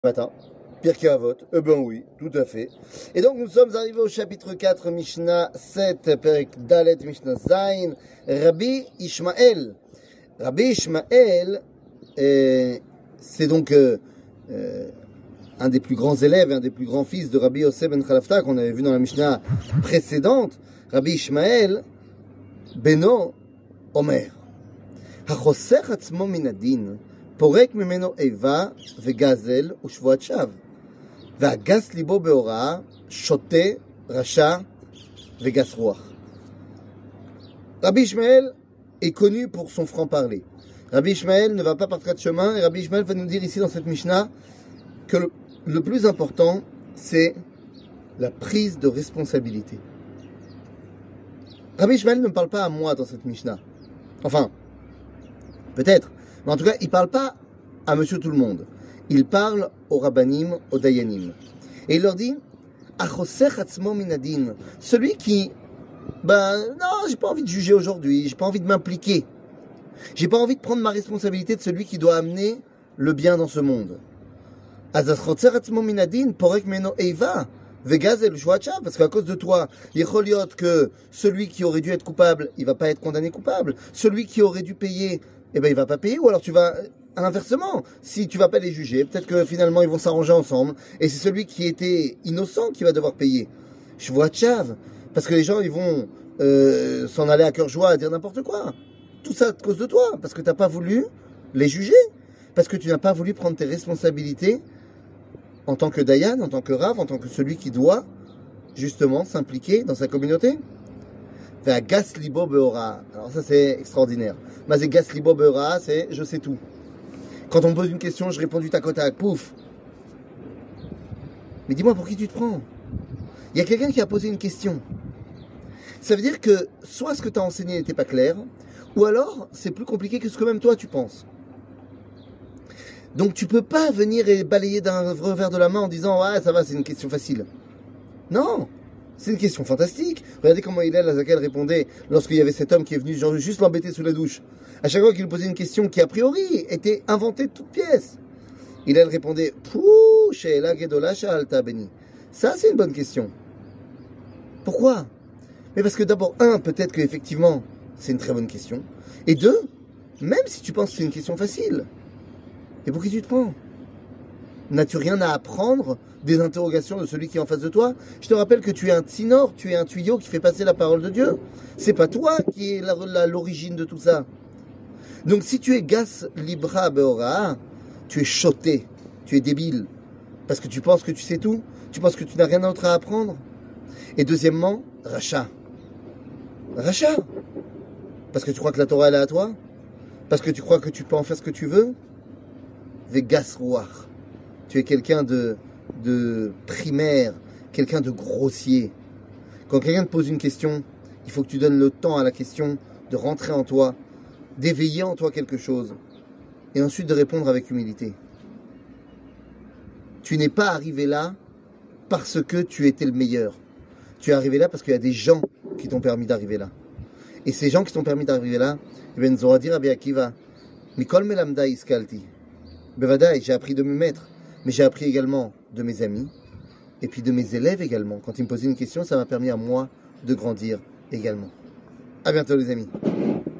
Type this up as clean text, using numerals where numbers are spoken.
Matin, Pirkei Avot, eh ben oui, tout à fait. Et donc nous sommes arrivés au chapitre 4, Mishnah 7, Perek Dalet, Mishnah Zayin, Rabbi Ishmael. Rabbi Ishmael, c'est donc un des plus grands élèves, un des plus grands fils de Rabbi Yosef ben Chalafta qu'on avait vu dans la Mishnah précédente. Rabbi Ishmael, Beno, Omer. Hachosech atzmo min adin. פורק ממנו איבה וגזל ושבועת שווא. והגס ליבו בהוראה, שוטה, רשע וגס רוח. Rabbi Ishmael est connu pour son franc-parler. Rabbi Ishmael ne va pas par quatre chemins et Rabbi Ishmael va nous dire ici dans cette Mishnah que le plus important, c'est la prise de responsabilité. Rabbi Ishmael ne me parle pas à moi dans cette Mishnah. Enfin, peut-être. Mais en tout cas, il ne parle pas à monsieur tout le monde. Il parle aux rabbanim, aux dayanim. Et il leur dit, Achosech atzmo minadin, celui qui, non, j'ai pas envie de juger aujourd'hui, j'ai pas envie de m'impliquer. J'ai pas envie de prendre ma responsabilité de celui qui doit amener le bien dans ce monde. Achosech atzmo minadin, porek meno eiva, vegazel shvacha, parce qu'à cause de toi, yecholiot que celui qui aurait dû être coupable, il va pas être condamné coupable. Celui qui aurait dû payer, eh ben il va pas payer, ou alors tu vas, inversement, si tu vas pas les juger, peut-être que finalement ils vont s'arranger ensemble, et c'est celui qui était innocent qui va devoir payer. Je vois tchav, parce que les gens ils vont s'en aller à cœur joie à dire n'importe quoi. Tout ça à cause de toi, parce que t'as pas voulu les juger, parce que tu n'as pas voulu prendre tes responsabilités en tant que dayan, en tant que rav, en tant que celui qui doit justement s'impliquer dans sa communauté. Gas libo beora. Alors ça c'est extraordinaire. Mais gas libo beora, c'est je sais tout. Quand on me pose une question, je réponds du tac au tac, pouf. Mais dis-moi pour qui tu te prends? Il y a quelqu'un qui a posé une question. Ça veut dire que soit ce que tu as enseigné n'était pas clair, ou alors c'est plus compliqué que ce que même toi tu penses. Donc tu peux pas venir et balayer d'un revers de la main en disant ouais ça va c'est une question facile. Non. C'est une question fantastique. Regardez comment Hillel Azakel répondait lorsqu'il y avait cet homme qui est venu genre, juste l'embêter sous la douche. À chaque fois qu'il lui posait une question qui a priori était inventée de toutes pièces, Hillel répondait Pouh, She'ela Gedola Sha'alta Beni. Ça c'est une bonne question. Pourquoi? Mais parce que d'abord, peut-être qu'effectivement c'est une très bonne question. Et deux, même si tu penses que c'est une question facile, et pour qui tu te prends? N'as-tu rien à apprendre des interrogations de celui qui est en face de toi? Je te rappelle que tu es un tsinor, tu es un tuyau qui fait passer la parole de Dieu. C'est pas toi qui es l'origine de tout ça. Donc si tu es gas libra beora, tu es choté, tu es débile. Parce que tu penses que tu sais tout, tu penses que tu n'as rien d'autre à apprendre. Et deuxièmement, racha. Racha. Parce que tu crois que la Torah elle est à toi? Parce que tu crois que tu peux en faire ce que tu veux? Vegas roar. Tu es quelqu'un de primaire, quelqu'un de grossier. Quand quelqu'un te pose une question, il faut que tu donnes le temps à la question de rentrer en toi, d'éveiller en toi quelque chose, et ensuite de répondre avec humilité. Tu n'es pas arrivé là parce que tu étais le meilleur. Tu es arrivé là parce qu'il y a des gens qui t'ont permis d'arriver là. Et ces gens qui t'ont permis d'arriver là, Ben Zoradi Rabbi Akiva, Mikol Melamda Iskalti. Bevadaï, j'ai appris de mes maîtres. Mais j'ai appris également de mes amis, et puis de mes élèves également. Quand ils me posaient une question, ça m'a permis à moi de grandir également. À bientôt les amis.